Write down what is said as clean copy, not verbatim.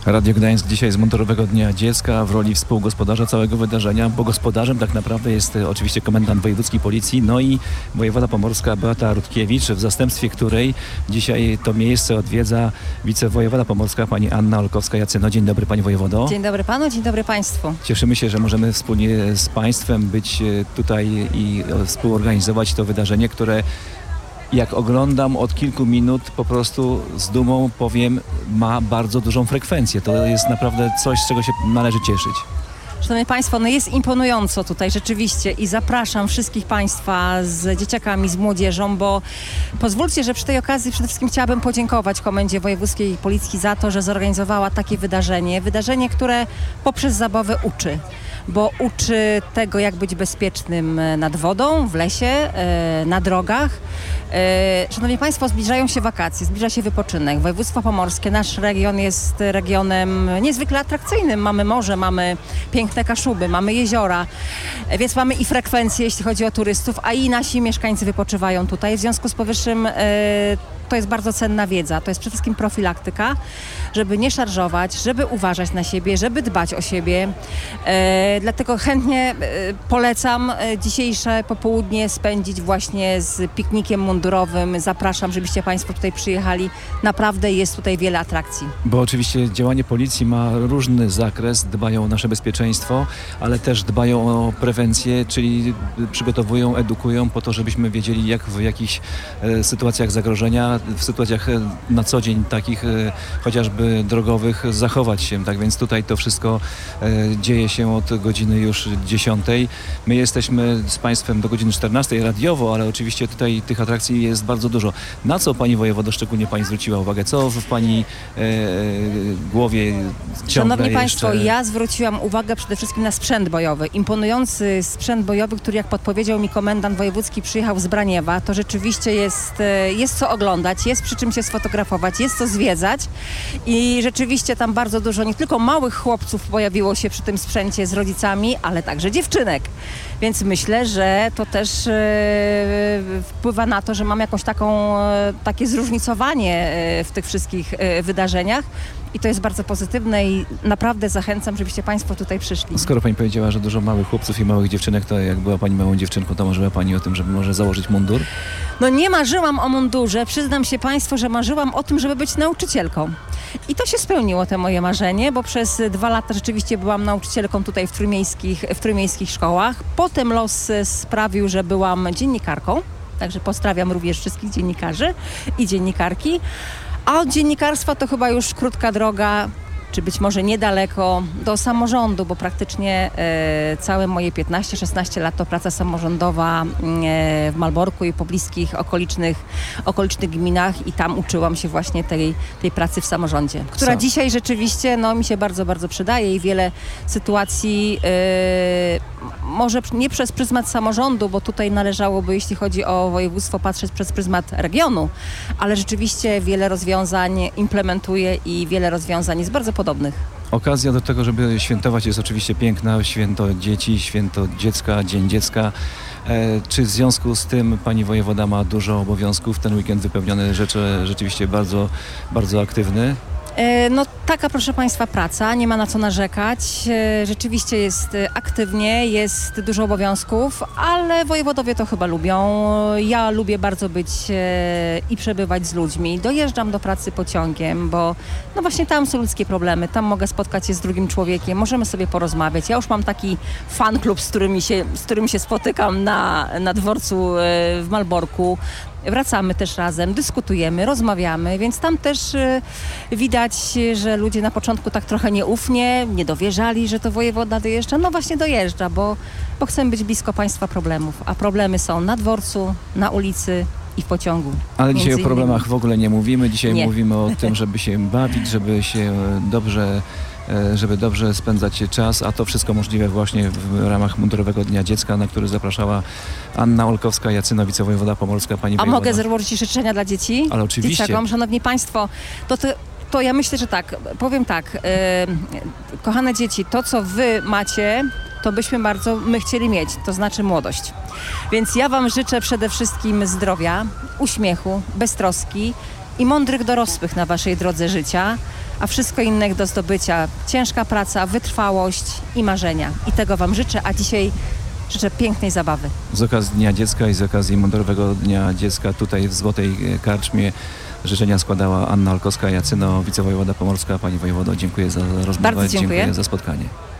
Radio Gdańsk dzisiaj z Mundurowego Dnia Dziecka w roli współgospodarza całego wydarzenia, bo gospodarzem tak naprawdę jest oczywiście komendant wojewódzki policji, no i wojewoda pomorska Beata Rutkiewicz, w zastępstwie której dzisiaj to miejsce odwiedza wicewojewoda pomorska pani Anna Olkowska-Jacyno. Dzień dobry pani wojewodo. Dzień dobry panu, dzień dobry państwu. Cieszymy się, że możemy wspólnie z państwem być tutaj i współorganizować to wydarzenie, które jak oglądam od kilku minut, po prostu z dumą powiem, ma bardzo dużą frekwencję. To jest naprawdę coś, z czego się należy cieszyć. Szanowni państwo, no jest imponująco tutaj rzeczywiście i zapraszam wszystkich państwa z dzieciakami, z młodzieżą, bo pozwólcie, że przy tej okazji przede wszystkim chciałabym podziękować Komendzie Wojewódzkiej Policji za to, że zorganizowała takie wydarzenie, które poprzez zabawę uczy. Bo uczy tego, jak być bezpiecznym nad wodą, w lesie, na drogach. Szanowni państwo, zbliżają się wakacje, zbliża się wypoczynek. Województwo pomorskie, nasz region jest regionem niezwykle atrakcyjnym. Mamy morze, mamy piękne Kaszuby, mamy jeziora, więc mamy i frekwencję, jeśli chodzi o turystów, a i nasi mieszkańcy wypoczywają tutaj. W związku z powyższym to jest bardzo cenna wiedza, to jest przede wszystkim profilaktyka, żeby nie szarżować, żeby uważać na siebie, żeby dbać o siebie. Dlatego chętnie polecam dzisiejsze popołudnie spędzić właśnie z piknikiem mundurowym. Zapraszam, żebyście państwo tutaj przyjechali. Naprawdę jest tutaj wiele atrakcji. Bo oczywiście działanie policji ma różny zakres, dbają o nasze bezpieczeństwo, ale też dbają o prewencję, czyli przygotowują, edukują po to, żebyśmy wiedzieli, jak w jakichś sytuacjach zagrożenia, w sytuacjach na co dzień takich chociażby drogowych zachować się. Tak więc tutaj to wszystko dzieje się od godziny już 10. My jesteśmy z państwem do godziny 14 radiowo, ale oczywiście tutaj tych atrakcji jest bardzo dużo. Na co pani wojewodo szczególnie pani zwróciła uwagę? Co w pani głowie ciągle Szanowni jeszcze... państwo, ja zwróciłam uwagę przede wszystkim na sprzęt bojowy. Imponujący sprzęt bojowy, który jak podpowiedział mi komendant wojewódzki przyjechał z Braniewa, to rzeczywiście jest co oglądać, jest przy czym się sfotografować, jest co zwiedzać i rzeczywiście tam bardzo dużo nie tylko małych chłopców pojawiło się przy tym sprzęcie z rodzicami, ale także dziewczynek. Więc myślę, że to też wpływa na to, że mam jakąś takie zróżnicowanie w tych wszystkich wydarzeniach. I to jest bardzo pozytywne i naprawdę zachęcam, żebyście państwo tutaj przyszli. Skoro pani powiedziała, że dużo małych chłopców i małych dziewczynek, to jak była pani małą dziewczynką, to marzyła pani o tym, żeby może założyć mundur? No nie marzyłam o mundurze. Przyznam się państwu, że marzyłam o tym, żeby być nauczycielką. I to się spełniło, to moje marzenie, bo przez 2 lata rzeczywiście byłam nauczycielką tutaj w trójmiejskich szkołach. Potem los sprawił, że byłam dziennikarką. Także pozdrawiam również wszystkich dziennikarzy i dziennikarki. A od dziennikarstwa to chyba już krótka droga, czy być może niedaleko do samorządu, bo praktycznie całe moje 15-16 lat to praca samorządowa w Malborku i pobliskich okolicznych gminach i tam uczyłam się właśnie tej pracy w samorządzie, która dzisiaj rzeczywiście mi się bardzo, bardzo przydaje i wiele sytuacji może nie przez pryzmat samorządu, bo tutaj należałoby, jeśli chodzi o województwo, patrzeć przez pryzmat regionu, ale rzeczywiście wiele rozwiązań implementuje i wiele rozwiązań jest bardzo podobnych. Okazja do tego, żeby świętować jest oczywiście piękna. Święto dzieci, święto dziecka, Dzień Dziecka. Czy w związku z tym pani wojewoda ma dużo obowiązków? Ten weekend wypełniony rzeczywiście bardzo, bardzo aktywny. No taka, proszę państwa, praca, nie ma na co narzekać. Rzeczywiście jest aktywnie, jest dużo obowiązków, ale wojewodowie to chyba lubią. Ja lubię bardzo być i przebywać z ludźmi. Dojeżdżam do pracy pociągiem, bo no właśnie tam są ludzkie problemy, tam mogę spotkać się z drugim człowiekiem, możemy sobie porozmawiać. Ja już mam taki fan klub, z którym się spotykam na dworcu w Malborku. Wracamy też razem, dyskutujemy, rozmawiamy, więc tam też widać, że ludzie na początku tak trochę nieufnie, nie dowierzali, że to wojewoda dojeżdża. No właśnie dojeżdża, bo chcemy być blisko państwa problemów, a problemy są na dworcu, na ulicy i w pociągu. Ale dzisiaj o problemach w ogóle nie mówimy, dzisiaj mówimy o tym, żeby się bawić, żeby dobrze spędzać czas, a to wszystko możliwe właśnie w ramach Mundurowego Dnia Dziecka, na który zapraszała Anna Olkowska-Jacyno, wicewojewoda pomorska. Pani wojewoda. Mogę złożyć życzenia dla dzieci? Ale oczywiście. Dzieciakom. Szanowni państwo, to ja myślę, że tak, powiem tak, kochane dzieci, to co wy macie, to byśmy bardzo chcieli mieć, to znaczy młodość. Więc ja wam życzę przede wszystkim zdrowia, uśmiechu, beztroski i mądrych dorosłych na waszej drodze życia. a wszystko inne do zdobycia. Ciężka praca, wytrwałość i marzenia. I tego Wam życzę, a dzisiaj życzę pięknej zabawy. Z okazji Dnia Dziecka i z okazji Munduarowego Dnia Dziecka tutaj w Złotej Karczmie życzenia składała Anna Olkowska-Jacyno, wicewojewoda pomorska. Pani wojewodo, dziękuję za rozmowę, Bardzo dziękuję. dziękuję za spotkanie.